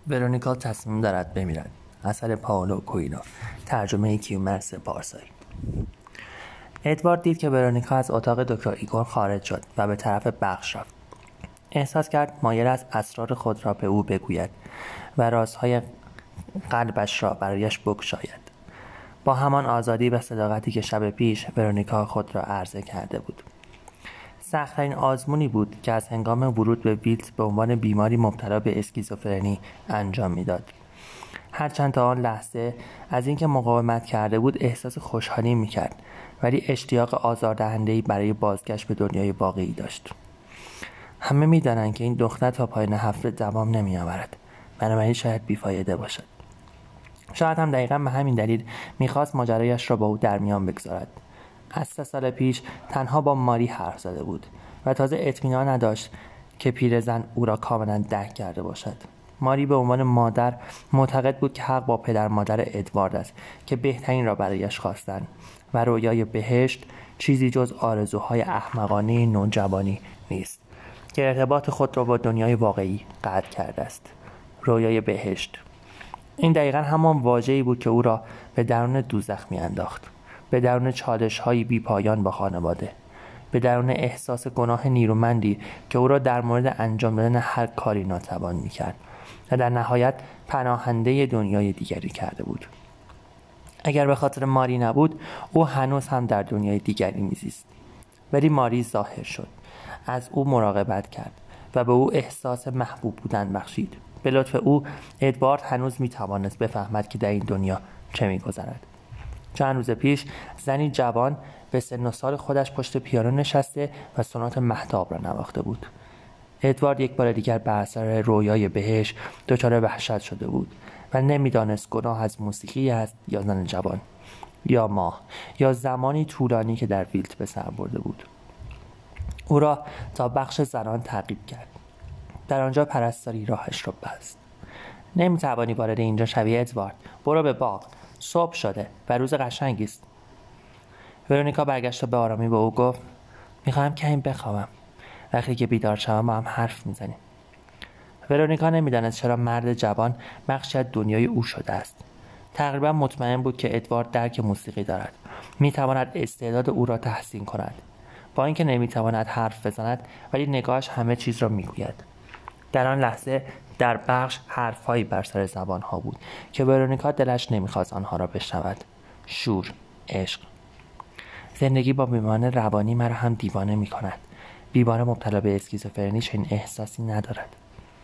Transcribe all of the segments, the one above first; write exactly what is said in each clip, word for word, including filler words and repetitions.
ورونیکا تصمیم دارد بمیرد. اثر پائولو کوئلو، ترجمه کیومرث پارسایی. ادوارد دید که ورونیکا از اتاق دکتر ایگور خارج شد و به طرف بخش رفت. احساس کرد مایل است اسرار خود را به او بگوید و رازهای قلبش را برایش بگشاید. با همان آزادی و صداقتی که شب پیش ورونیکا خود را عرضه کرده بود. سخت‌ترین آزمونی بود که از هنگام ورود به ویلت به عنوان بیماری مبتلا به اسکیزوفرنی انجام میداد. هرچند تا آن لحظه از اینکه مقاومت کرده بود احساس خوشحالی میکرد، ولی اشتیاق آزاردهنده‌ای برای بازگشت به دنیای واقعی داشت. همه میدانند که این دختر تا پایان هفته دوام نمیآورد، بنابراین شاید بیفایده باشد. شاید هم دقیقاً به همین دلیل میخواست ماجرایش را با او در میان بگذارد. از سه سال پیش تنها با ماری حرف زده بود و تازه اطمینان نداشت که پیرزن او را کاملا درک کرده باشد. ماری به عنوان مادر معتقد بود که حق با پدر مادر ادوارد است که بهترین را برایش خواستند و رویای بهشت چیزی جز آرزوهای احمقانه نوجوانی نیست که ارتباط خود را با دنیای واقعی قطع کرده است. رویای بهشت، این دقیقاً همان واژه‌ای بود که او را به درون دوزخ می‌انداخت، به درون چالش‌های بی پایان با خانواده، به درون احساس گناه نیرومندی که او را در مورد انجام دادن هر کاری ناتوان می‌کرد و در نهایت پناهنده دنیای دیگری کرده بود. اگر به خاطر ماری نبود، او هنوز هم در دنیای دیگری می‌زیست. ولی ماری ظاهر شد، از او مراقبت کرد و به او احساس محبوب بودن بخشید. به لطف او ادوارد هنوز می‌توانست بفهمد که در این دنیا چه می‌گذرد. چند روز پیش زنی جوان به سن و سال خودش پشت پیانو نشسته و سونات مهتاب را نواخته بود. ادوارد یک بار دیگر به اثر رویای بهشت دچار وحشت شده بود و نمیدانست گناه از موسیقی است یا زن جوان، یا ماه، یا زمانی طولانی که در ویلت به سر برده بود. او را تا بخش زنان تعقیب کرد. در آنجا پرستاری راهش را بست. نمیتوانی وارد اینجا شوی ادوارد، برو به باغ، صبح شده و روز قشنگی است. ورونیکا برگشت و به آرامی به او گفت میخواهم کمی بخوابم، وقتی که بیدار شوم با هم حرف میزنیم. ورونیکا نمیداند چرا مرد جوان بخشی از دنیای او شده است. تقریبا مطمئن بود که ادوارد درک موسیقی دارد، میتواند استعداد او را تحسین کند. با اینکه نمیتواند حرف بزند ولی نگاهش همه چیز را میگوید. در آن لحظه در بخش حرفهایی بر سر زبانها بود که ورونیکا دلش نمیخواست آنها را بشنود. شور، عشق. زندگی با بیماران روانی مرا هم دیوانه میکند. بیمار مبتلا به اسکیزوفرنی چنین احساسی ندارد.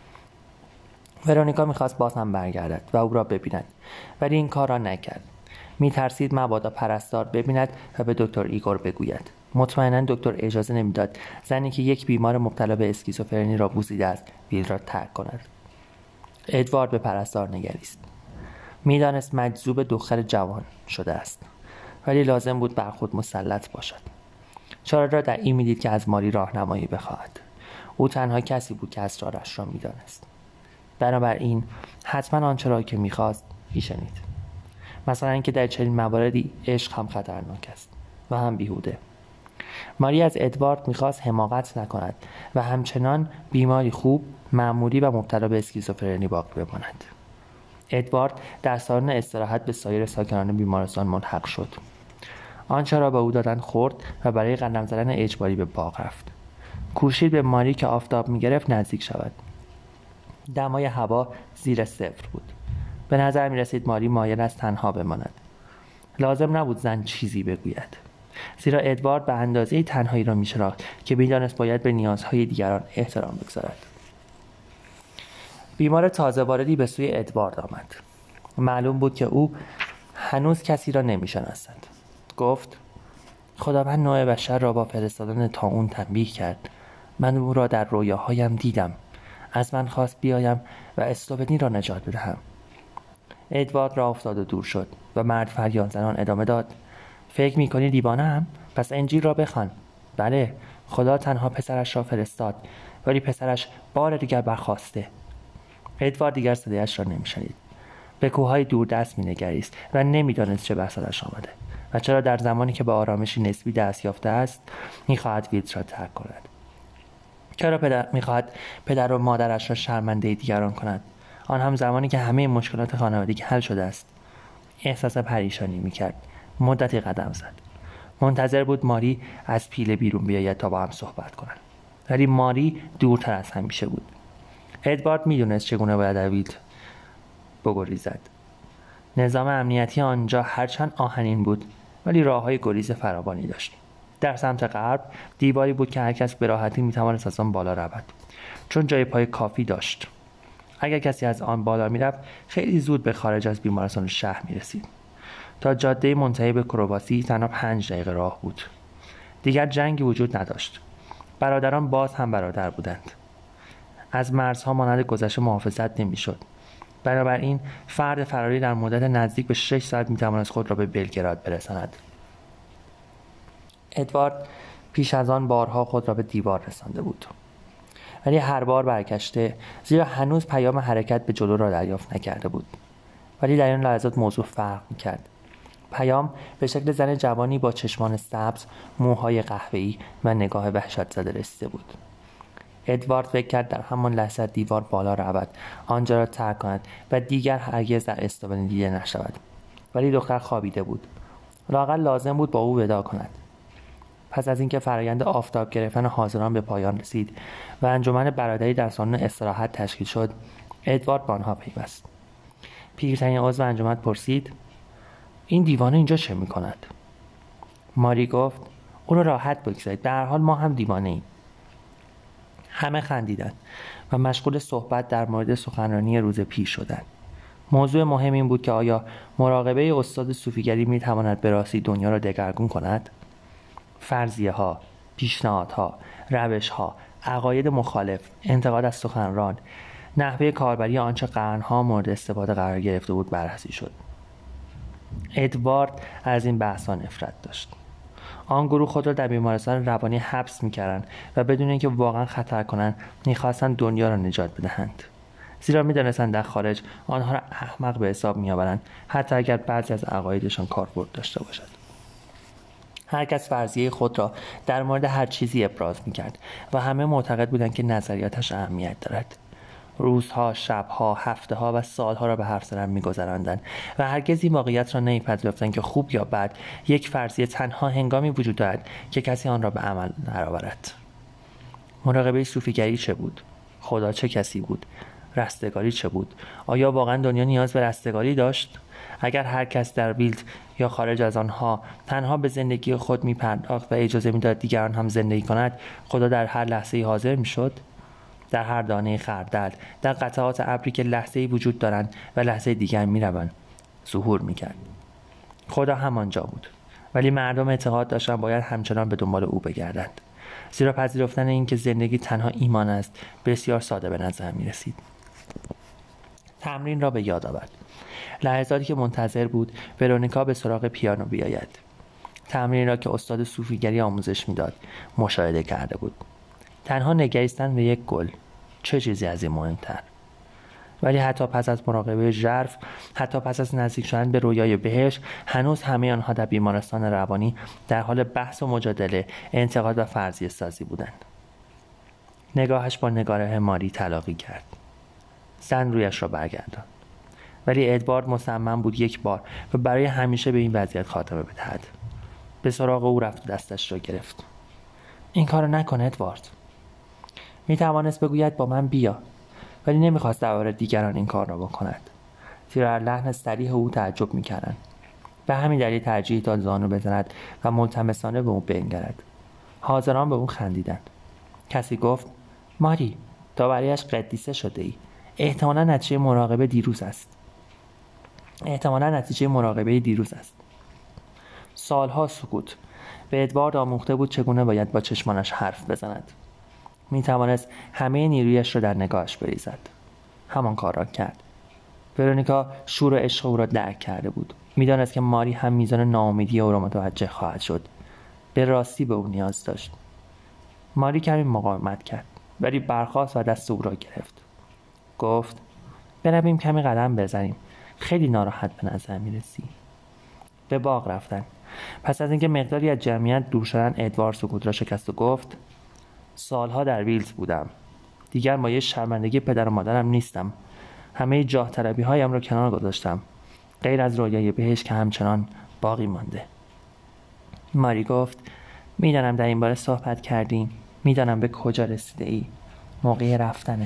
ورونیکا میخواست باز هم برگردد و او را ببیند، ولی این کار را نکرد. میترسید مبادا پرستار ببیند و به دکتر ایگور بگوید. مطمئنا دکتر اجازه نمیداد زنی که یک بیمار مبتلا به اسکیزوفرنی را بوسیده است ویل را ترک کند. ادوارد به پرستار نگریست. میدانست مجذوب دختر جوان شده است، ولی لازم بود بر خود مسلط باشد. چاره را در این میدید که از ماری راهنمایی بخواهد. او تنها کسی بود که اسرارش را میدانست. بنابراین حتما آنچه را که میخواست میشنید. مثلا اینکه در چنین مواردی عشق هم خطرناک است و هم بیهوده. ماری از ادوارد میخواست حماقت نکند و همچنان بیماری خوب، معمولی و مبتلا به اسکیزوفرنی باقی بماند. ادوارد در سالن استراحت به سایر ساکنان بیمارستان ملحق شد. آنچه را به او دادن خورد و برای قدم زدن اجباری به باغ رفت. کوشید به ماری که آفتاب میگرفت نزدیک شود. دمای هوا زیر صفر بود. به نظر می رسید ماری مایل است تنها بماند. لازم نبود زن چیزی بگوید، زیرا ادوارد به اندازه تنهایی را می شناخت که می‌دانست باید به نیازهای دیگران احترام بگذارد. بیمار تازه واردی به سوی ادوارد آمد. معلوم بود که او هنوز کسی را نمی شناسد. گفت خداوند نوع بشر را با فرستادن طاعون تنبیه کرد. من او را در رویاهایم دیدم. از من خواست بیایم و اسلوونی را نجات بدهم. ادوارد را افتاد و دور شد و مرد فریاد زنان ادامه داد فکر می‌کنی دیوانه‌ام؟ پس انجیل را بخوان. بله، خدا تنها پسرش را فرستاد، ولی پسرش بار دیگر برخاسته. ادوارد دیگر صدایش را نمی‌شنید. به کوههای دوردست می‌نگریست و نمی‌دانست چه بر سرش آمده و چرا در زمانی که به آرامشی نسبی دست یافته است می‌خواهد ویلت را ترک کند. چرا پدر می‌خواهد پدر و مادرش را شرمنده دیگران کند؟ آن هم زمانی که همه مشکلات خانوادگی حل شده است. احساس پریشانی میکرد. مدتی قدم زد. منتظر بود ماری از پیله بیرون بیاید تا با هم صحبت کنند. ولی ماری دورتر از همیشه بود. ادوارد میدونست چگونه باید از ویلت بگریزد. نظام امنیتی آنجا هرچند آهنین بود ولی راههای گریز فراوانی داشت. در سمت غرب دیواری بود که هر کس به راحتی میتواند از آن بالا رود، چون جای پای کافی داشت. اگر کسی از آن بالا میرفت خیلی زود به خارج از بیمارستان شهر میرسید. تا جاده منتهی به کرواسی تنها پنج دقیقه راه بود. دیگر جنگی وجود نداشت. برادران باز هم برادر بودند. از مرزها مانند گذشته محافظت نمیشد. بنابراین فرد فراری در مدت نزدیک به شش ساعت میتوانست خود را به بلگراد برساند. ادوارد پیش از آن بارها خود را به دیوار رسانده بود، ولی هر بار برگشته، زیرا هنوز پیام حرکت به جلو را دریافت نکرده بود. ولی در این لحظات موضوع فرق میکرد. پیام به شکل زن جوانی با چشمان سبز، موهای قهوه‌ای و نگاه وحشت زده رسیده بود. ادوارد فکر کرد در همان لحظه دیوار بالا رود، آنجا را ترک کند و دیگر هرگز در استوبن دیده نشود. ولی دختر خوابیده بود. لااقل لازم بود با او ودا کند. پس از اینکه فرآیند آفتاب گرفتن حاضران به پایان رسید و انجمن برادری در سالن استراحت تشکیل شد، ادوارد به آنها پیوست. پیرترین عضو انجمن پرسید: این دیوانه اینجا چه می‌کند؟ ماری گفت: او را راحت بگذارید، در هر حال ما هم دیوانه ایم. همه خندیدند و مشغول صحبت در مورد سخنرانی روز پیش شدند. موضوع مهم این بود که آیا مراقبه استاد صوفیگری می‌تواند به راستی دنیا را دگرگون کند؟ فرضیه ها، پیشنهادها، روش ها، عقاید مخالف، انتقاد از سخنران، نحوه کاربری آنچه قرنها مورد استفاده قرار گرفته بود بررسی شد. ادوارد از این بحث‌ها نفرت داشت. آن گروه خود را در بیمارستان روانی حبس می‌کردند و بدون اینکه واقعا خطر کنند می‌خواستند دنیا را نجات بدهند. زیرا می‌دانستند در خارج آنها را احمق به حساب می‌آورند، حتی اگر بعضی از عقایدشان کاربرد داشته باشد. هر کس فرضیه خود را در مورد هر چیزی ابراز می‌کرد و همه معتقد بودند که نظریاتش اهمیت دارد. روزها، شبها، هفته‌ها و سالها را به حرف زدن می‌گذراندند و هرگز این واقعیت را نمی‌پذیرفتند که خوب یا بد یک فرضیه تنها هنگامی وجود دارد که کسی آن را به عمل درآورد. مراقبه صوفیگری چه بود؟ خدا چه کسی بود؟ رستگاری چه بود؟ آیا واقعا دنیا نیاز به رستگاری داشت؟ اگر هر کس در ویلت یا خارج از آنها تنها به زندگی خود می‌پرداخت و اجازه می‌داد دیگران هم زندگی کند، خدا در هر لحظه‌ای حاضر می‌شد؟ در هر دانه خردل، در قطعات ابری که لحظه‌ای وجود دارند و لحظه دیگر می‌روند، ظهور می‌کرد. خدا همانجا بود، ولی مردم اعتقاد داشتند باید همچنان به دنبال او بگردند. زیرا پذیرفتن این که زندگی تنها ایمان است بسیار ساده به نظر می‌رسید. تمرین را به یاد آورد. لحظاتی که منتظر بود ورونیکا به سراغ پیانو بیاید. تمرین را که استاد صوفیگری آموزش میداد مشاهده کرده بود. تنها نگریستن به یک گل، چه چیزی از این مهمتر؟ ولی حتی پس از مراقبه ژرف، حتی پس از نزدیک شدن به رویای بهشت، هنوز همه آنها در بیمارستان روانی در حال بحث و مجادله، انتقاد و فرضیه سازی بودند. نگاهش با نگاره ماری تلاقی کرد. زن رویش را برگرداند. ولی ادوارد مصمم بود یک بار و برای همیشه به این وضعیت خاتمه بدهد. به سراغ او رفت و دستش را گرفت. این کارو نکن ادوارد. می توانست بگوید با من بیا، ولی نمیخواست درباره دیگران این کار را بکند. زیرا لحن صریح او تعجب میکردند. به همین دلیل ترجیح داد زانو بزند و ملتمسانه به او بنگرد. حاضران به او خندیدند. کسی گفت: ماری، تا برایش قدیسه شده ای. احتمالا نتیجه مراقبه دیروز است. احتمالا نتیجه مراقبه دیروز است. سالها سکوت. به ادوارد آموخته بود چگونه باید با چشمانش حرف بزند. می توانست همه نیرویش را در نگاهش بریزد. همان کار را کرد. ورونیکا شور و عشق او را درک کرده بود. می دانست که ماری هم میزان ناامیدی او را متوجه خواهد شد. به راستی به او نیاز داشت. ماری کمی مقاومت کرد، ولی برخاست و دست او را گرفت. گفت: برویم کمی قدم بزنیم. خیلی ناراحت به نظر می رسی. به باغ رفتن. پس از اینکه مقداری از جمعیت دور شدن، ادوارد سکوت را شکست و گفت: سالها در ویلت بودم. دیگر مایه شرمندگی پدر و مادرم نیستم. همه جاه طلبی هایم را کنار گذاشتم، غیر از رویای بهشت که همچنان باقی مانده. ماری گفت میدانم در این باره صحبت کردیم، میدانم به کجا رسیده ای. موقع رفتنه.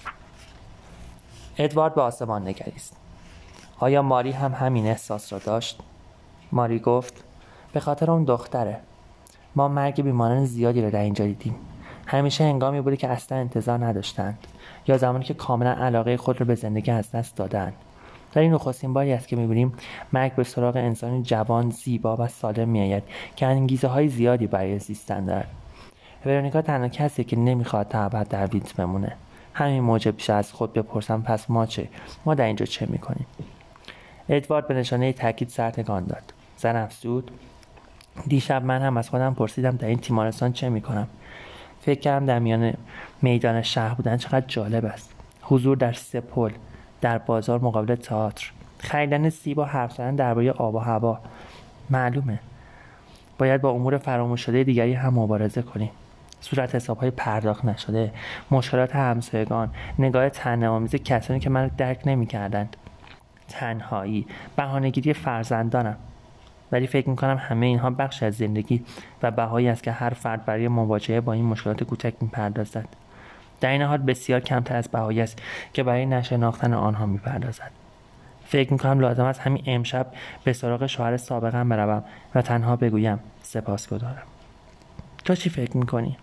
ادوارد به آسمان نگریست. آیا ماری هم همین احساس را داشت؟ ماری گفت به خاطر اون دختره. ما مرگ بیماران زیادی را در اینجا دیدیم. همیشه هنگامی بوده که اصلا انتظار نداشتند یا زمانی که کاملا علاقه خود را به زندگی از دست دادند. در این نخستین باری است که می‌بینیم مرگ به سراغ انسانی جوان، زیبا و سالم می‌آید که انگیزه‌های زیادی برای زیستن دارد. ورونیکا تنها کسی که نمی‌خواد تا ابد در ویلت بمونه. همین موجب میشه از خود بپرسم پس ما چه؟ ما در اینجا چه می‌کنیم؟ ادوارد به نشانه تاکید سر تکان داد. زن افزود دیشب من هم از خودم پرسیدم در این تیمارستان چه می‌کنم. فکر کردم در میان میدان شهر بودن چقدر جالب است. حضور در سه پل، در بازار مقابل تئاتر، خریدن سیب و حرف زدن درباره آب و هوا. معلومه باید با امور فراموش شده دیگری هم مبارزه کنیم. صورت حساب‌های پرداخت نشده، مشکلات همسایگان، نگاه طعنه‌آمیز کسانی که من درک نمی‌کردند، تنهایی، بهانه‌گیری فرزندانم. ولی فکر می‌کنم همه اینها بخش از زندگی و بهایی است که هر فرد برای مواجهه با این مشکلات کوچک می‌پردازد. در این حال بسیار کمتر از بهایی است که برای نشناختن آنها می‌پردازد. فکر می‌کنم لازم است همین امشب به سراغ شوهر سابقم بروم و تنها بگویم سپاسگزارم. تو چی فکر می‌کنی؟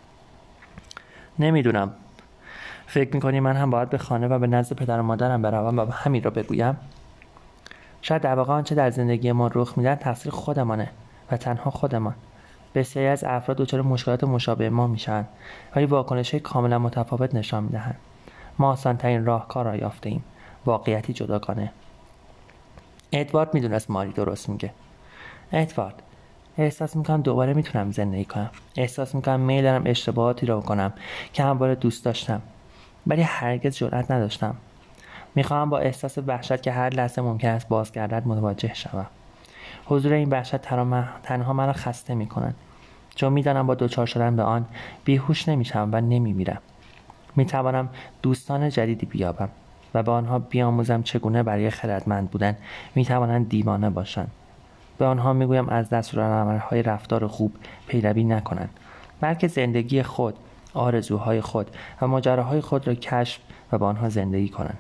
نمی‌دونم. فکر می‌کنی من هم باید به خانه و به نزد پدر و مادرم بروم و همین را بگویم؟ شاید در واقع آنچه در زندگی ما رخ می‌دهد تقصیر خودمانه و تنها خودمان. بسیاری از افراد دچار مشکلات مشابه ما میشن ولی واکنش‌های کاملا متفاوت نشان می‌دهند. ما آسان‌ترین راهکار را یافته‌ایم، واقعیتی جداگانه. ادوارد می‌دونست ماری درست میگه. ادوارد، احساس می‌کنم دوباره میتونم زندگی کنم. احساس می‌کنم میل دارم اشتباهاتی را کنم که همواره دوست داشتم ولی هرگز جرأت نداشتم. می‌خواهم با احساس وحشت که هر لحظه ممکن است بازگردد متوجه شوم. حضور این وحشت تنها مرا خسته می‌کند، چون می‌دانم با دوچار شدن به آن بیهوش نمی‌شوم و نمی‌میرم. می‌توانم دوستان جدیدی بیابم و به آنها بیاموزم چگونه برای خردمند بودن می‌توانند دیوانه باشند. به آنها می‌گویم از دستورالعمل‌های رفتار خوب پیروی نکنند، بلکه زندگی خود، آرزوهای خود و ماجراهای خود را کشف و با آنها زندگی کنند.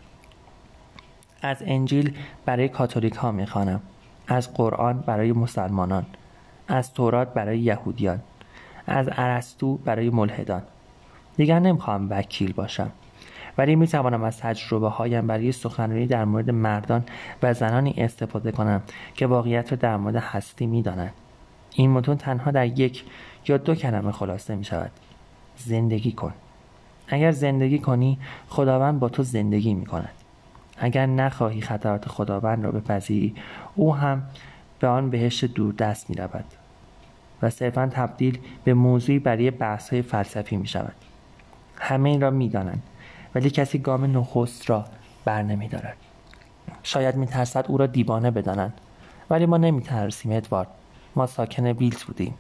از انجیل برای کاتولیک‌ها می‌خوانم، از قرآن برای مسلمانان، از تورات برای یهودیان، از ارسطو برای ملحدان. دیگر نمی‌خواهم وکیل باشم، ولی می‌توانم از تجربه هایم برای سخنرانی در مورد مردان و زنانی استفاده کنم که واقعیت را در مورد هستی می‌دانند. این متن تنها در یک یا دو کلمه خلاصه می‌شود: زندگی کن. اگر زندگی کنی، خداوند با تو زندگی می‌کند. اگر نخواهی خطرات خداوند را بپذیری، او هم به آن بهشت دوردست می رود و صرفاً تبدیل به موضوعی برای بحث‌های فلسفی می شود. همه این را می دانند ولی کسی گام نخست را بر نمی دارد. شاید می ترسد او را دیوانه بدانند، ولی ما نمی ترسیم ادوارد. ما ساکن ویلت بودیم.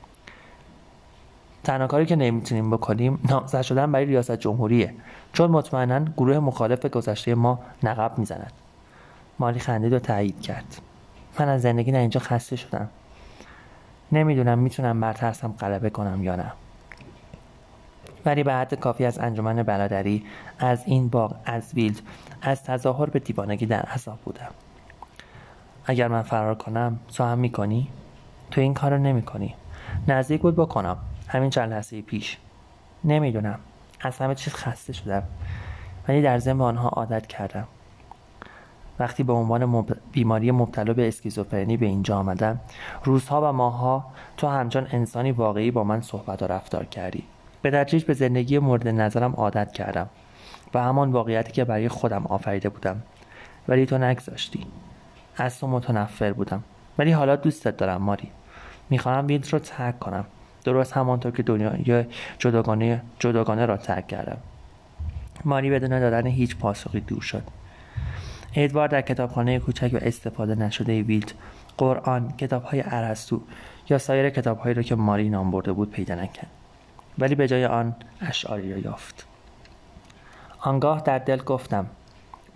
تنها کاری که نمیتونیم بکنیم نامزد شدن برای ریاست جمهوریه، چون مطمئناً گروه مخالف گذشته ما نقب میزنند. ماری خندید و تایید کرد. من از زندگی در اینجا خسته شدم. نمیدونم میتونم بر ترسم غلبه کنم یا نه. ولی به حد کافی از انجمن برادری، از این باغ، از ویلت، از تظاهر به دیوانگی در عذاب بودم. اگر من فرار کنم، تو هم میکنی؟ تو این کارو نمیکنی. نزدیک بود بکنم. همین چند لحظه پیش. نمیدونم. از همه چیز خسته شدم. ولی در ضمن به آنها عادت کردم. وقتی به عنوان مب... بیماری مبتلا به اسکیزوفرنی به اینجا آمدم، روزها و ماهها تو همچون انسانی واقعی با من صحبت و رفتار کردی. به تدریج به زندگی مورد نظرم عادت کردم و همان واقعیتی که برای خودم آفریده بودم. ولی تو نگذاشتی. از تو متنفر بودم. ولی حالا دوستت دارم ماری. میخواهم ویلت رو ترک کنم. درست همانطور که دنیا جداگانه جداگانه را ترک کردم. ماری بدون دادن هیچ پاسخی دور شد. ادوارد در کتابخانه کوچک و استفاده نشده ویلت، قرآن، کتاب‌های ارسطو یا سایر کتاب‌هایی را که ماری نام برده بود پیدا نکرد. ولی به جای آن اشعاری را یافت. آنگاه در دل گفتم: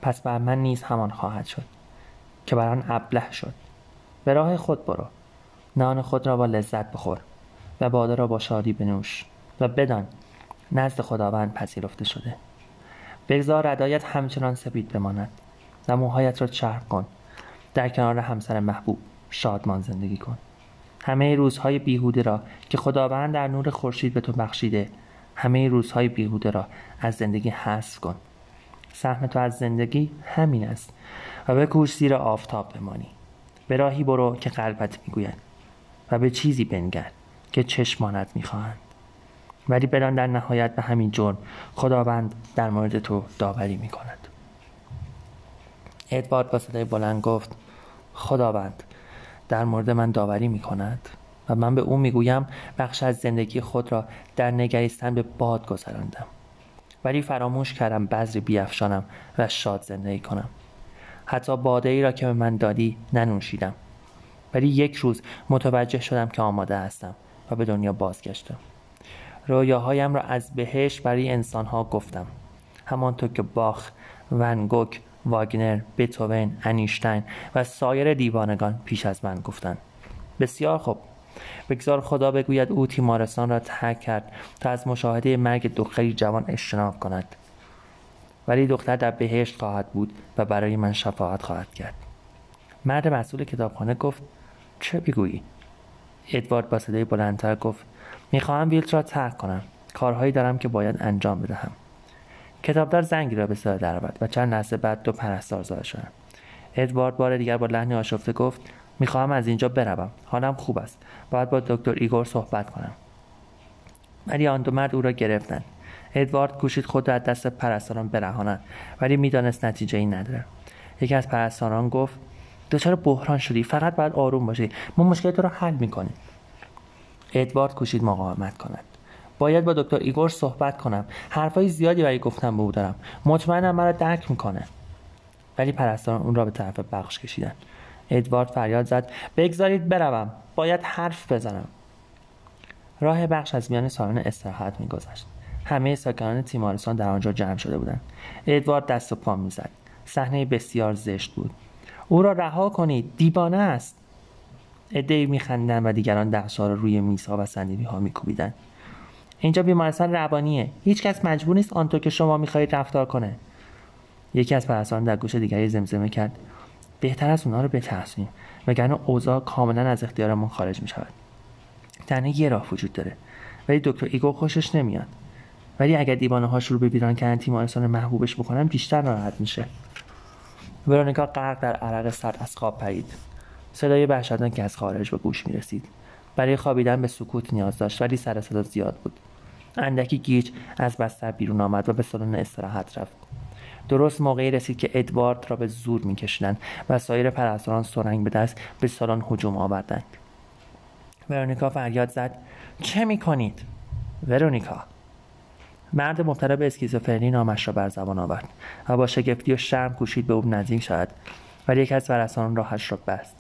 پس بر من نیز همان خواهد شد که بر آن ابله شد. به راه خود برو، نان خود را با لذت بخور و باده را با شادی بنوش و بدان نزد خداوند پذیرفته شده. بگذار ردایت همچنان سپید بماند و موهایت را چرب کن. در کنار همسر محبوب شادمان زندگی کن. همه روزهای بیهوده را که خداوند در نور خورشید به تو بخشیده، همه روزهای بیهوده را از زندگی حذف کن. سهم تو از زندگی همین است و بکوش زیر آفتاب بمانی. به راهی برو که قلبت میگوید و به چیزی بنگر که چشمانت میخواهند. ولی بدان در نهایت به همین جرم خداوند در مورد تو داوری میکند. ادوارد با صدای بلند گفت: خداوند در مورد من داوری میکند و من به او میگویم بخش از زندگی خود را در نگریستن به باد گذراندم، ولی فراموش کردم بذری بیفشانم و شاد زندگی کنم. حتی باده ای را که به من دادی ننوشیدم، ولی یک روز متوجه شدم که آماده هستم و به دنیا بازگشتم. رویاهایم را از بهشت برای انسانها گفتم، همانطور که باخ، ون گوگ، واگنر، بتوون، انیشتین و سایر دیوانگان پیش از من گفتند. بسیار خوب، بگذار خدا بگوید او تیمارستان را ترک کرد تا از مشاهده مرگ دختری جوان اجتناب کند، ولی دختر در بهشت خواهد بود و برای من شفاعت خواهد کرد. مرد مسئول کتابخانه گفت: چه بگویی؟ ادوارد با صدای بلندتر گفت: میخواهم ویلت را ترک کنم. کارهایی دارم که باید انجام بدهم. کتابدار زنگی را به صدا درآورد و چند لحظه بعد دو پرستار ظاهر شدند. ادوارد بار دیگر با لحنی آشفته گفت: میخواهم از اینجا بروم. حالم خوب است. باید با دکتر ایگور صحبت کنم. ولی آن دو مرد او را گرفتند. ادوارد کوشید خود را از دست پرستاران برهاند، ولی میدانست نتیجه ای ندارد. یکی از پرستاران گفت: دچار بحران شدی، فقط باید آروم باشی. ما مشکل تو را حل میکنیم. ادوارد کوشید مقاومت کند. باید با دکتر ایگور صحبت کنم. حرفای زیادی برای گفتن به او دارم. مطمئنم مرا درک میکنه. ولی پرستاران اون را به طرف بخش کشیدند. ادوارد فریاد زد: بگذارید بروم. باید حرف بزنم. راه بخش از میان سالن استراحت میگذشت. همه ساکنان تیمارستان در آنجا جمع شده بودند. ادوارد دست و پا میزد. صحنه بسیار زشت بود. او را رها کنید، دیوانه است. عده‌ای میخندیدند و دیگران دست‌ها را روی میزها و صندلی‌ها میکوبیدند. اینجا بیمارستان روانیه. هیچ کس مجبور نیست آنطور که شما میخواهید رفتار کنه. یکی از پرستاران در گوش دیگری زمزمه کرد: بهتر است اونها رو بترسونیم، وگرنه اوضاع کاملا از اختیارمون خارج میشود. تنها یه راه وجود داره، ولی دکتر ایگور خوشش نمیاد. ولی اگر دیوانه‌ها شروع به بیران کردن تیمارستان محبوبش بکنن، بیشتر ناراحت میشه. ورونیکا غرق در عرق سرد از خواب پرید. صدای وحشتناکی که از خارج به گوش میرسید. برای خوابیدن به سکوت نیاز داشت، ولی سر صدا زیاد بود. اندکی گیج از بستر بیرون آمد و به سالن استراحت رفت. درست موقعی رسید که ادوارد را به زور میکشیدند و سایر پرستاران سرنگ به دست به سالن هجوم آوردند. ورونیکا فریاد زد: چه میکنید؟ ورونیکا. مرد مبتلا به اسکیزوفرنی نامش را بر زبان آورد و با شگفتی و شرم کوشید به او نزدیک شود، ولی یکی از پرستاران راهش را بست.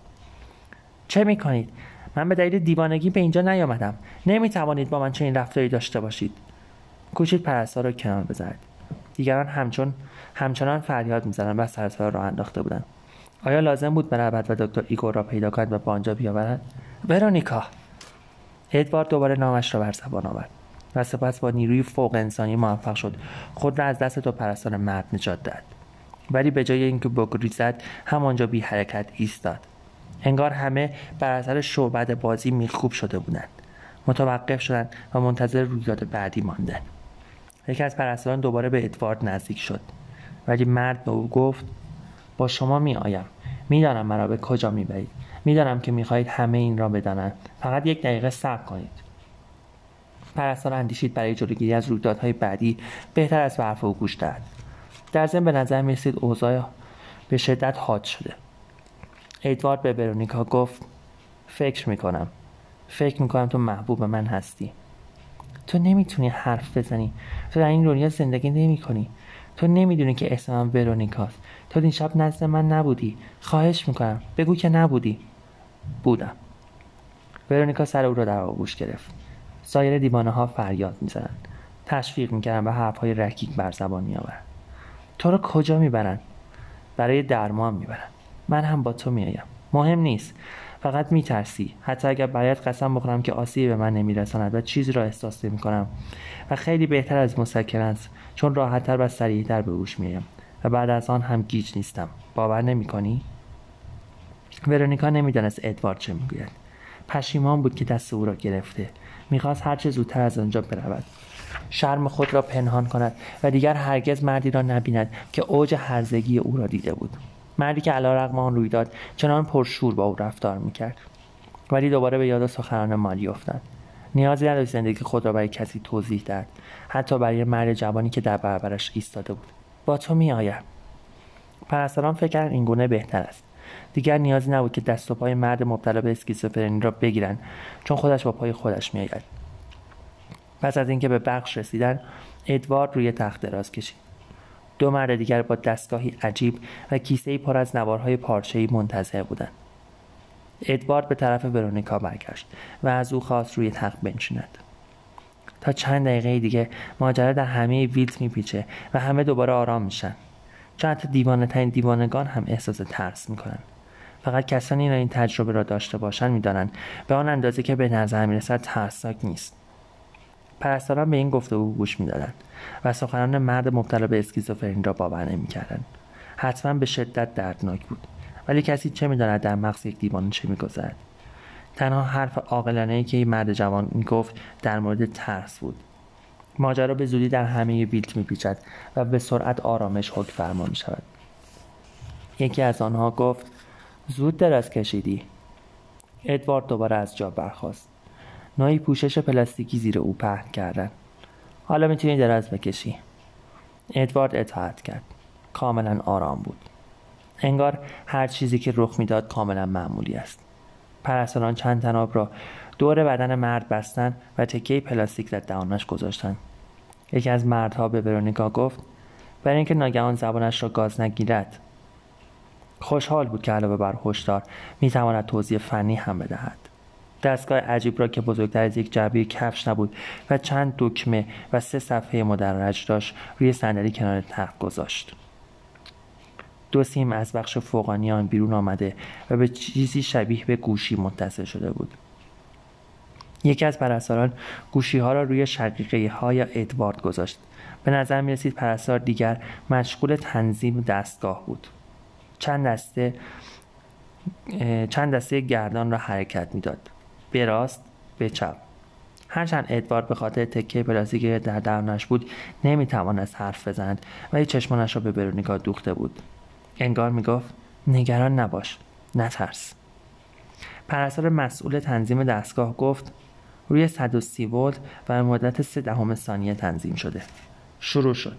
چه میکنید؟ من به دلیل دیوانگی به اینجا نیامدم. نمیتوانید با من چنین رفتاری داشته باشید. کوشید پرستار را کنار بزند. دیگران همچون همچنان فریاد میزدند و سرسرا راه انداخته بودند. آیا لازم بود برود و دکتر ایگور را پیدا کند و با آنجا بیاورد؟ ورونیکا. ادوارد دوباره نامش را بر زبان آورد و سپس با نیروی فوق انسانی موفق شد خود را از دست دو پرستار مرد نجات دهد. ولی به جای اینکه بگریزد، همانجا بی حرکت ایستاد. انگار همه بر اثر شعبده بازی میخکوب شده بودند. متوقف شدند و منتظر رویداد بعدی ماندند. یکی از پرستاران دوباره به ادوارد نزدیک شد، ولی مرد به او گفت: با شما می آیم. میدانم مرا به کجا میبرید. میدانم که میخواهید همه این را بدانند. فقط یک دقیقه صبر کنید. پرستار اندیشید برای جلوگیری از رویدادهای بعدی بهتر از به حرف او گوش دهد. در ضمن به نظر میرسید اوضاع به شدت حاد شده. ادوارد به ورونیکا گفت: فکر میکنم فکر میکنم تو محبوب من هستی. تو نمیتونی حرف بزنی. تو در این دنیا زندگی نمیکنی. تو نمیدونی که اسمم ورونیکاست. تو دیشب نزد من نبودی. خواهش میکنم بگو که نبودی. بودم. ورونیکا سر او را در آغوش گرفت. سایر دیوانه ها فریاد میزنند. تشویق میکردن و حرفهای رکیک بر زبان میآورند. تو را کجا میبرند؟ برای درمان میبرن. من هم با تو میایم. مهم نیست. فقط میترسی. حتی اگر برایت قسم بخورم که آسیبی به من نمیرساند و چیزی را احساس نمیکنم و خیلی بهتر از مسکن است، چون راحت‌تر و سریعتر به هوش میایم و بعد از آن هم گیج نیستم. باور نمیکنی؟ ورونیکا نمیدانست ادوارد چه میگوید. پشیمان بود که دست او را گرفته. میخواست هرچه زودتر از آنجا برود، شرم خود را پنهان کند و دیگر هرگز مردی را نبیند که اوج هرزگی او را دیده بود. مردی که علیرغم آن رویداد چنان پرشور با او رفتار میکرد. ولی دوباره به یاد سخنان مالی افتاد. نیازی نداشت زندگی خود را برای کسی توضیح دهد، حتی برای مرد جوانی که در برابرش ایستاده بود. با تو میآیم. پرستاران فکر کردند این گونه بهتر است. دیگر نیازی نبود که دست و پای مرد مبتلا به اسکیزوفرنی را بگیرند، چون خودش با پای خودش میآید. پس از اینکه به بخش رسیدن، ادوارد روی تخت دراز کشید. دو مرد دیگر با دستگاهی عجیب و کیسه‌ای پر از نوارهای پارچه‌ای منتظر بودند. ادوارد به طرف ورونیکا برگشت و از او خواست روی تخت بنشیند. تا چند دقیقه دیگه ماجرا در همه ویلت میپیچه و همه دوباره آرام میشن. چون حتی دیوانه ترین دیوانگان هم احساس ترس میکنن. فقط کسانی که این تجربه را داشته باشند میدانند به آن اندازه که به نظر میرسد ترسناک نیست. پرستاران به این گفتگو گوش میدادند و سخنان مرد مبتلا به اسکیزوفرنی را باور نمیکردند. حتما به شدت دردناک بود، ولی کسی چه میداند در مغز یک دیوانه چه میگذرد. تنها حرف عاقلانه‌ای که این مرد جوان میگفت در مورد ترس بود. ماجرا به زودی در همه ویلت میپیچد و به سرعت آرامش حکم فرما میشود. یکی از آنها گفت: زود دراز کشیدی. ادوارد دوباره از جا برخاست. نوعی پوشش پلاستیکی زیر او پهن کردند. حالا میتونی دراز بکشی. ادوارد اطاعت کرد. کاملا آرام بود. انگار هر چیزی که رخ میداد کاملا معمولی است. پرستاران چند طناب را دور بدن مرد بستن و تکه پلاستیک در دهانش گذاشتند. یکی از مردها به ورونیکا گفت: برای اینکه ناگهان زبانش را گاز نگیرد. خوشحال بود که علاوه بر هشدار میتواند توضیح فنی هم بدهد. دستگاه عجیب را که بزرگتر از یک جعبه کفش نبود و چند دکمه و سه صفحه مدرج داشت روی صندلی کنار تخت گذاشت. دو سیم از بخش فوقانی آن بیرون آمده و به چیزی شبیه به گوشی متصل شده بود. یکی از پرستاران گوشی ها را روی شقیقه های ادوارد گذاشت. به نظر می رسید پرستار دیگر مشغول تنظیم دستگاه بود. چند دسته چند دسته گردان را حرکت می داد. به راست، به چپ. هرچند ادوارد به خاطر تکه پلاستیکی در درونش بود نمی توانست حرف بزند، ولی چشمانش را به ورونیکا دوخته بود. انگار می گفت: نگران نباش، نترس. پرستار مسئول تنظیم دستگاه گفت: روی صد و سی ولت و به مدت سه دهم ثانیه تنظیم شده. شروع شد.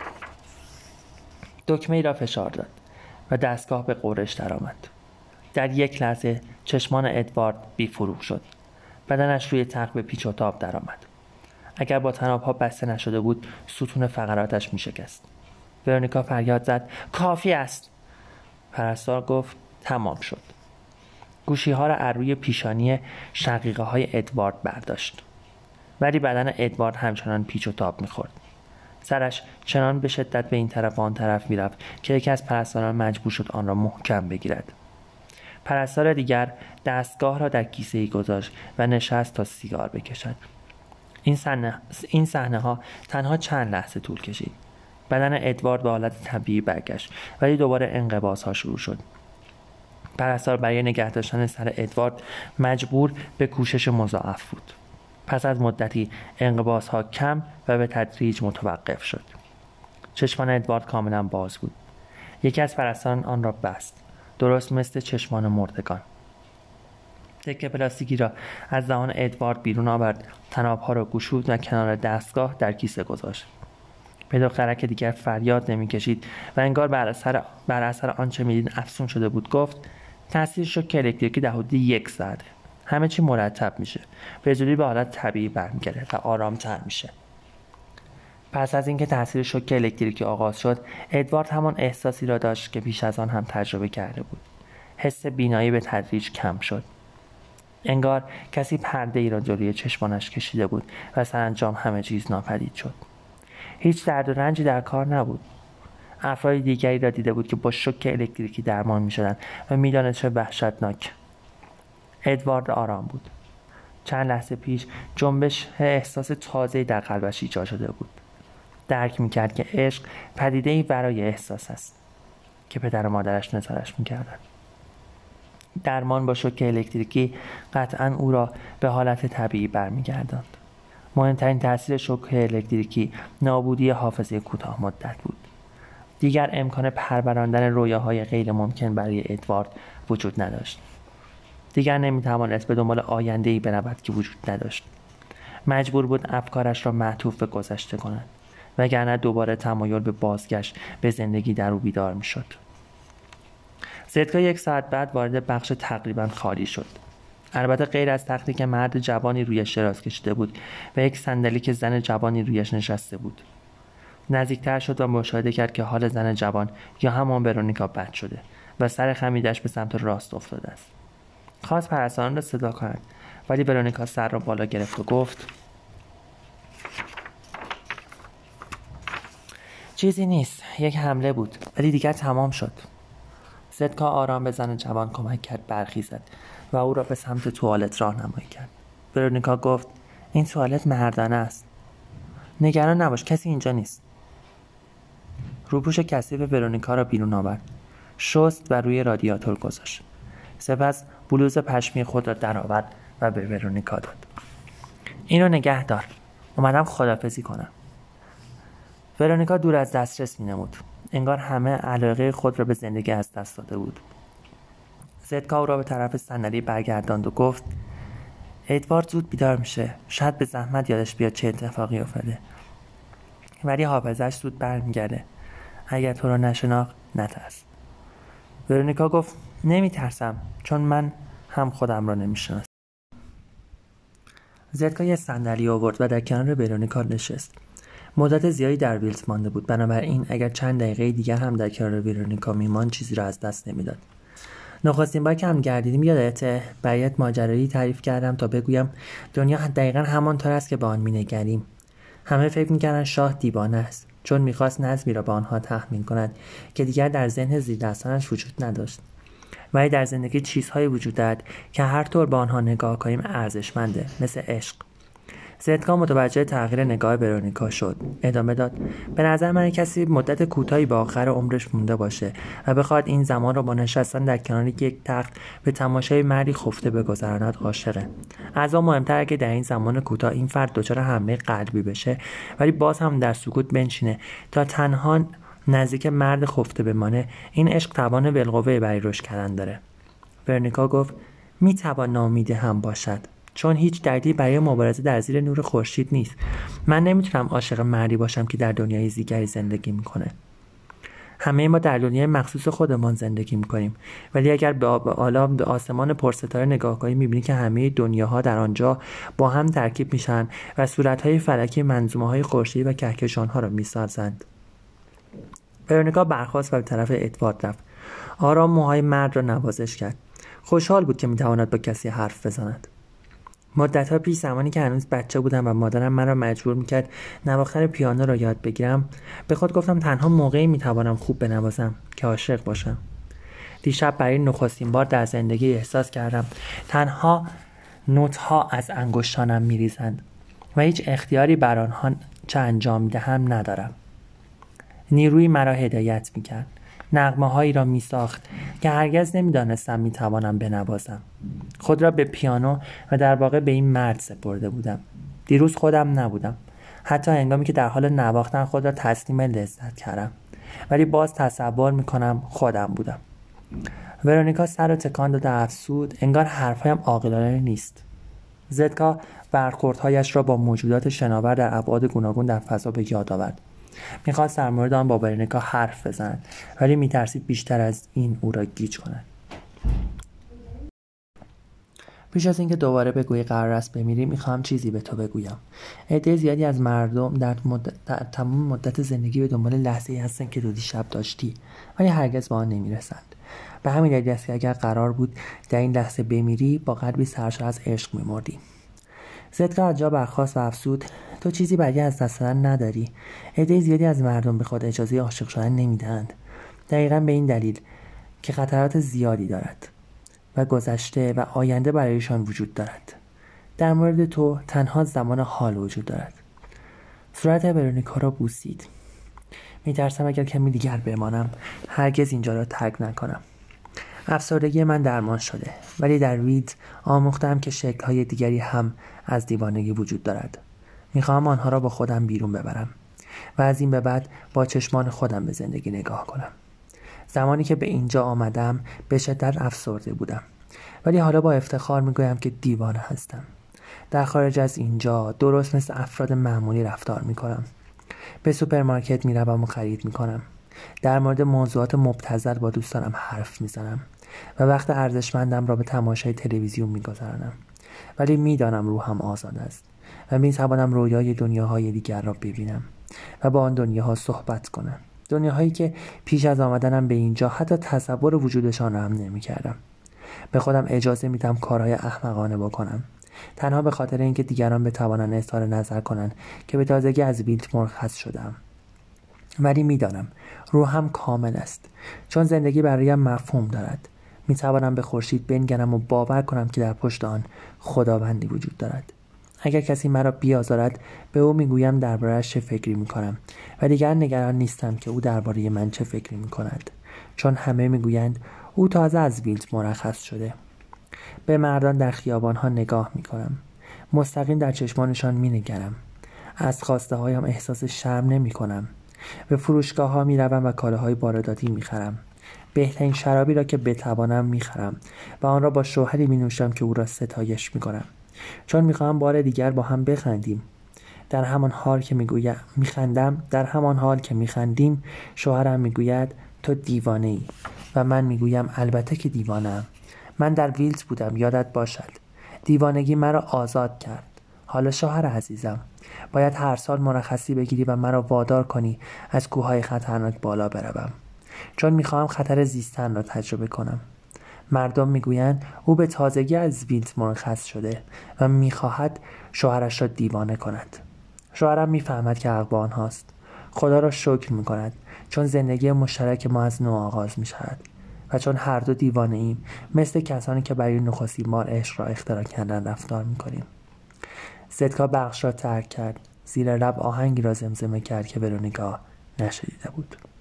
دکمه ای را فشار داد و دستگاه به غرش درآمد. در یک لحظه چشمان ادوارد بی‌فروغ شد. بدنش روی تخت به پیچ و تاب درآمد. اگر با طناب‌ها بسته نشده بود، ستون فقراتش می‌شکست. ورونیکا فریاد زد: کافی است. پرستار گفت: تمام شد. گوشی‌ها را از روی پیشانی شقیقه‌های ادوارد برداشت. ولی بدن ادوارد همچنان پیچ و تاب می‌خورد. سرش چنان به شدت به این طرف و آن طرف می‌رفت که یکی از پرستاران مجبور شد آن را محکم بگیرد. پرستار دیگر دستگاه را در کیسه‌ای گذاشت و نشست تا سیگار بکشد. این صحنه این صحنه‌ها تنها چند لحظه طول کشید. بدن ادوارد به حالت طبیعی برگشت، ولی دوباره انقباض‌ها شروع شد. پرستار برای نگه داشتن سر ادوارد مجبور به کوشش مضاعف بود. پس از مدتی انقباض‌ها کم و به تدریج متوقف شد. چشمان ادوارد کاملا باز بود. یکی از پرستاران آن را بست، درست مثل چشمان مردگان. تکه پلاستیکی را از دهان ادوارد بیرون آورد، طناب‌ها را گشود و کنار دستگاه در کیسه گذاشت. پدرخرک دیگر فریاد نمی‌کشید و انگار بر اثر بر اثر آنچه می‌دید افسون شده بود. گفت: تاثیر شوک الکتریکی در حدود یک ساعت. همه چی مرتب میشه. به زودی به حالت طبیعی برمیگرده و آرام‌تر میشه. پس از اینکه تاثیر شوک الکتریکی آغاز شد، ادوارد همان احساسی را داشت که پیش از آن هم تجربه کرده بود. حس بینایی به تدریج کم شد. انگار کسی پرده ای را جلوی چشمانش کشیده بود و سرانجام همه چیز ناپدید شد. هیچ درد و رنجی در کار نبود. افراد دیگری را دیده بود که با شوک الکتریکی درمان می‌شدند و می‌دانست چه وحشتناک. ادوارد آرام بود. چند لحظه پیش جنبش احساس تازه‌ای در قلبش ایجاد شده بود. درک می‌کرد که عشق پدیده‌ای برای احساس است که پدر و مادرش نثارش می‌کردند. درمان با شوک الکتریکی قطعاً او را به حالت طبیعی برمیگرداند. مهمترین تاثیر شوک الکتریکی نابودی حافظه کوتاه مدت بود. دیگر امکان پروراندن رویاهای غیر ممکن برای ادوارد وجود نداشت. دیگر نمیتوانست به دنبال آینده‌ای برود که وجود نداشت. مجبور بود افکارش را معطوف به گذشته کند، وگرنه دوباره تمایل به بازگشت به زندگی در او بیدار میشد. زدکا یک ساعت بعد وارد بخش تقریبا خالی شد. البته غیر از تختی که مرد جوانی رویش دراز کشیده بود و یک صندلی که زن جوانی رویش نشسته بود. نزدیکتر شد و مشاهده کرد که حال زن جوان یا همان ورونیکا بد شده و سر خمیدش به سمت راست افتاده است. خواست پرستاران را صدا کند، ولی ورونیکا سر را بالا گرفت و گفت چیزی نیست، یک حمله بود، ولی دیگر تمام شد. زدکا آرام به زن جوان کمک کرد برخیزد و او را به سمت توالت راهنمایی کرد. ورونیکا گفت این توالت مردانه است. نگران نباش، کسی اینجا نیست. روپوش کثیف ورونیکا را بیرون آورد، شست و روی رادیاتور گذاشت. سپس بلوز پشمی خود را درآورد و به ورونیکا داد. اینو نگه دار، اومدم خداحافظی کنم. ورونیکا دور از دسترس می‌نمود. انگار همه علاقه خود را به زندگی از دست داده بود. زدکا او را به طرف صندلی برگرداند و گفت ادوارد زود بیدار میشه. شاید به زحمت یادش بیاد چه اتفاقی افتاده. ولی حافظش زود برمیگرده. اگر تو را نشناخت نترس. ورونیکا گفت نمیترسم، چون من هم خودم را نمیشناسم. زدکا یه صندلی آورد و در کنار ورونیکا نشست. مدت زیادی در ویلز مانده بود، بنابراین اگر چند دقیقه دیگر هم در کنار ورونیکا میماند چیزی را از دست نمیداد. نخستین بار که هم گردیدیم یادته برایت ماجرایی تعریف کردم تا بگویم دنیا دقیقا همانطور است که به آن مینگریم. همه فکر میکردن شاه دیوانه است، چون میخواست نظمی را به آنها تحمیل کند که دیگر در ذهن زیردستانش وجود نداشت. ولی در زندگی چیزهایی وجود دارد که هر طور به آنها نگاه کنیم ارزشمنده، مثل عشق. زدکا متوجه تغییر نگاه ورونیکا شد. ادامه داد به نظر من کسی مدت کوتاهی به آخر عمرش مونده باشه و بخواد این زمان را با نشستن در کنار یک تخت به تماشای مردی خفته بگذراند عاشقه. از آن مهمتر که در این زمان کوتاه این فرد دچار حمله قلبی بشه ولی باز هم در سکوت بنشینه تا تنها نزدیک مرد خفته بمانه. این عشق توان بالقوه برای رشد کردن داره. ورونیکا گفت میتوان ناامید هم باشد، چون هیچ دردی برای مبارزه در زیر نور خورشید نیست. من نمیتونم عاشق مردی باشم که در دنیای دیگری زندگی میکنه. همه ما در دنیای مخصوص خودمان زندگی میکنیم، ولی اگر به بالا به آسمان پرستاره نگاه کنی میبینی که همه دنیاها در آنجا با هم ترکیب میشن و صورتهای فلکی منظومه‌های خورشیدی و کهکشانها را میسازند. ورونیکا برخاست و به طرف ادوارد رفت. آرام موهای مرد را نوازش کرد. خوشحال بود که میتواند با کسی حرف بزند. مدت‌ها پیش زمانی که هنوز بچه بودم و مادرم مرا مجبور میکرد نواختن پیانو را یاد بگیرم، به خود گفتم تنها موقعی میتوانم خوب بنوازم که عاشق باشم. دیشب برای نخستین بار در زندگی احساس کردم تنها نوت‌ها از انگشتانم میریزند و هیچ اختیاری بر آنها چه انجام دهم ندارم. نیروی مرا هدایت میکرد، نغمه هایی را می ساخت که هرگز نمی دانستم می توانم بنوازم. خود را به پیانو و در واقع به این مرد سپرده بودم. دیروز خودم نبودم، حتی هنگامی که در حال نواختن خود را تسلیم لذت کردم، ولی باز تصور می کنم خودم بودم. ورونیکا سر را تکان داد و افسود انگار حرفهایم عاقلانه نیست. زدکا برخوردهایش را با موجودات شناور در ابعاد گوناگون در فضا به یاد آورد. میخواست در مورد آن با ورونیکا حرف بزند، ولی میترسید بیشتر از این او را گیج کند. پیش از اینکه دوباره بگویی قرار است بمیری، میخواهم چیزی به تو بگویم. عده زیادی از مردم در, مدت، در تمام مدت زندگی به دنبال لحظه‌ای هستند که تو دیشب داشتی، ولی هرگز به آن نمیرسند. به همین دلیل است که اگر قرار بود در این لحظه بمیری، با قلبی سرشار از عشق میمردی. زدگاه از جا برخاست و افسود: تو چیزی برای از دست دادن نداری. عده زیادی از مردم به خود اجازه عاشق شدن نمیدهند، دقیقاً به این دلیل که خطرات زیادی دارد و گذشته و آینده برایشان وجود دارد. در مورد تو تنها زمان حال وجود دارد. صورت ورونیکا را بوسید. میترسم اگر کمی دیگر بمانم هرگز اینجا را ترک نکنم. افسردگی من درمان شده، ولی در وید آموختم که شکل‌های دیگری هم از دیوانگی وجود دارد. میخواهم آنها را با خودم بیرون ببرم و از این به بعد با چشمان خودم به زندگی نگاه کنم. زمانی که به اینجا آمدم به شدت افسرده بودم، ولی حالا با افتخار میگویم که دیوانه هستم. در خارج از اینجا درست مثل افراد معمولی رفتار میکنم. به سوپرمارکت میروم و خرید میکنم. در مورد موضوعات مبتذل با دوستانم حرف میزنم و وقت ارزشمندم را به تماشای تلویزیون میگذرانم. ولی میدانم روحم آزاد است و میتوانم رویای دنیاهای دیگر را ببینم و با آن دنیاها صحبت کنم. دنیاهایی که پیش از آمدنم به اینجا حتی تصور وجودشان را هم نمیکردم. به خودم اجازه میدم کارهای احمقانه بکنم، تنها به خاطر اینکه دیگران بتوانند اظهار نظر کنند که به تازگی از ویلت مرخص شدم. ولی میدانم روحم کامل است، چون زندگی برایم مفهوم دارد. میتوانم به خورشید بنگرم و باور کنم که در پشت آن خداوندی وجود دارد. اگر کسی مرا بیازارد به او میگویم درباره‌اش چه فکری میکنم و دیگر نگران نیستم که او درباره من چه فکری میکند، چون همه میگویند او تازه از ویلت مرخص شده. به مردان در خیابانها نگاه میکنم، مستقیم در چشمانشان مینگرم. از خواسته هایم احساس شرم نمی کنم. به فروشگاه ها می روم و کالاهای وارداتی می خرم. بهترین شرابی را که بتوانم می خرم و آن را با شوهری می نوشم که او را ستایش می کنم، چون می خواهم بار دیگر با هم بخندیم. در همان حال که می گویم می خندم، در همان حال که می خندیم شوهرم می گوید تو دیوانه ای و من می گویم البته که دیوانه‌ام. من در ویلت بودم، یادت باشد. دیوانگی مرا آزاد کرد. حالا شوهر عزیزم، باید هر سال مرخصی بگیری و مرا وادار کنی از کوههای خطرناک بالا بروم، چون میخواهم خطر زیستن را تجربه کنم. مردم میگویند او به تازگی از ویلت مرخص شده و میخواهد شوهرش را دیوانه کند. شوهرم میفهمد که حق با آنهاست. خدا را شکر میکند، چون زندگی مشترک ما از نو آغاز میشود و چون هر دو دیوانه ایم، مثل کسانی که برای نخستین بار عشق را اختراع کردن رفتار میکنیم. زدگاه بخش را ترک کرد. زیر لب آهنگی را زمزمه کرد که ورونیکا نشنیده بود.